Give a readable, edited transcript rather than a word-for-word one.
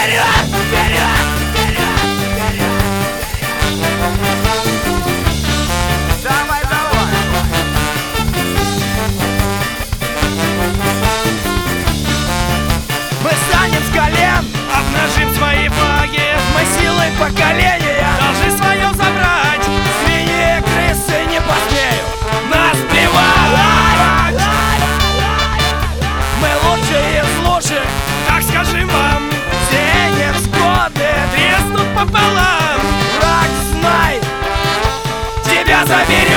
вперед, вперед, вперед, вперед. Давай, давай. Мы встанем с колен, Обнажим свои флаги, мы силой поколения должны свое забрать. свиньи, крысы не посмеют Нас плевать. Мы лучшие из лучших, Так скажем вам, все невзгоды треснут пополам. враг, знай, тебя заберет.